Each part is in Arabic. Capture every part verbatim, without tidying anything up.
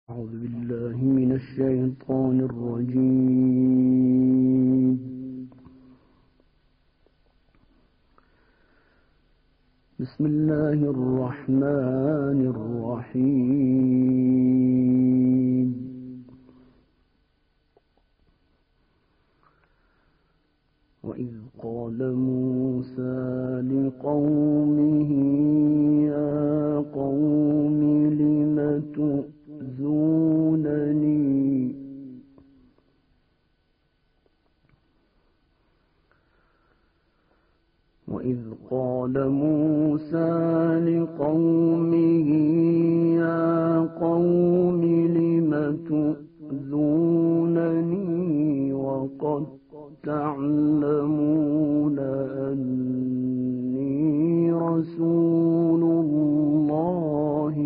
أعوذ بالله من الشيطان الرجيم. بسم الله الرحمن الرحيم. وإذ قال موسى لقومه يا قوم لم تؤذونني وإذ قال موسى لقومه يا قوم لم تؤذونني وقد تعلمون أني رسول الله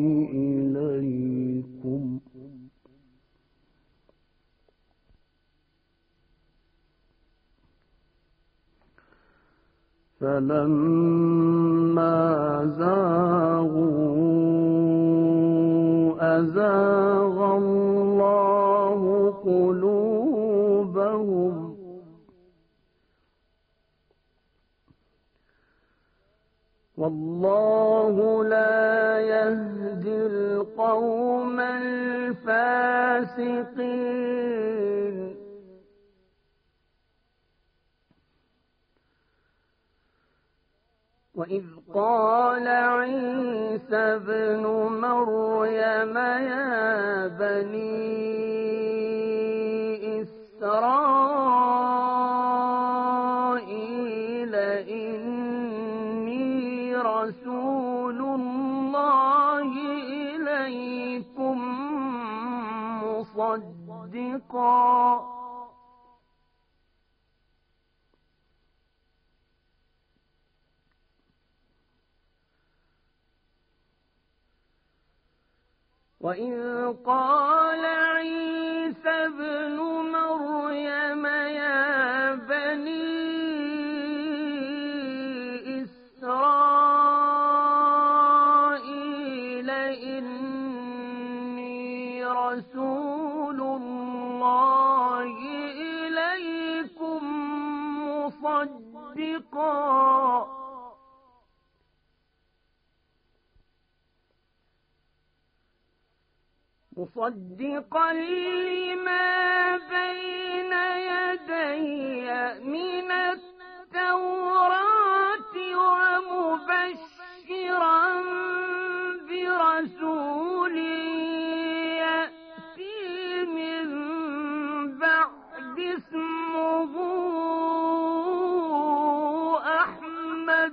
إليكم فلما زاغوا أزاغ الله قلوبهم والله لا يهدي القوم الفاسقين. وإذ قال عيسى ابن مريم يا بني إسرائيل إني رسول الله إليكم مصدقا وإذ قال عيسى ابن مريم يا بني إسرائيل إني رسول الله إليكم مصدقا مصدقا لما بين يدي من التوراة ومبشرا برسول يأتي من بعد اسمه أحمد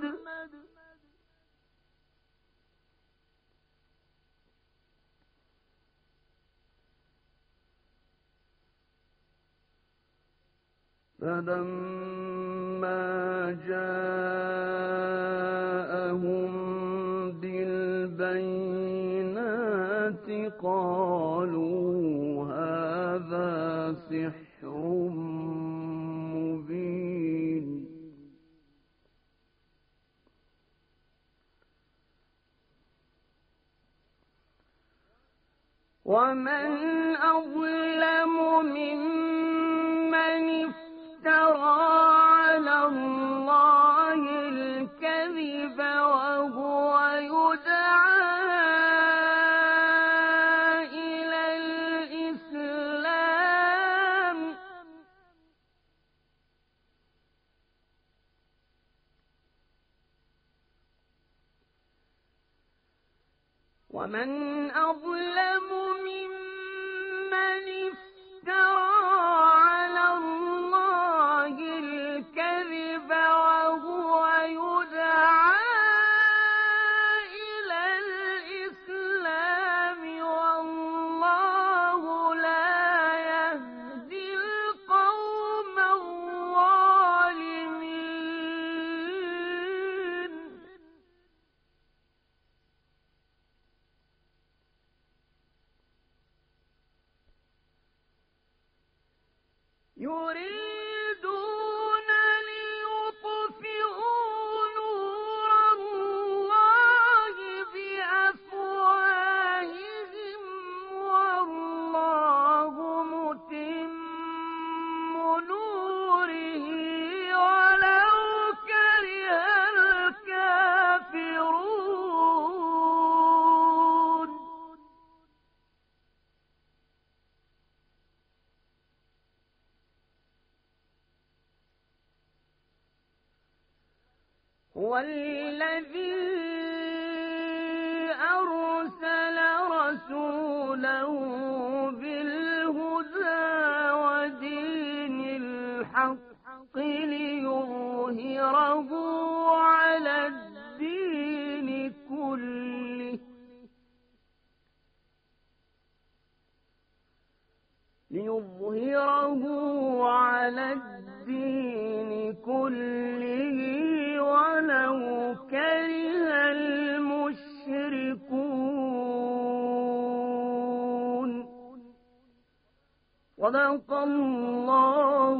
فلما جاءهم بالبينات قالوا هذا سحر مبين ومن أظلم ممن افترى على الله الكذب وهو يدعى إلى الإسلام ومن أظلم ممن افترى على الله الكذب وهو يدعى إلى الإسلام والله لا يهدي القوم الظالمين. يريدون ليطفئوا نور الله بأفواههم هو الذي أرسل رسوله بالهدى ودين الحق ليظهره على الدين كله ليظهره على الدين كله ولو كره المشركون. صدق الله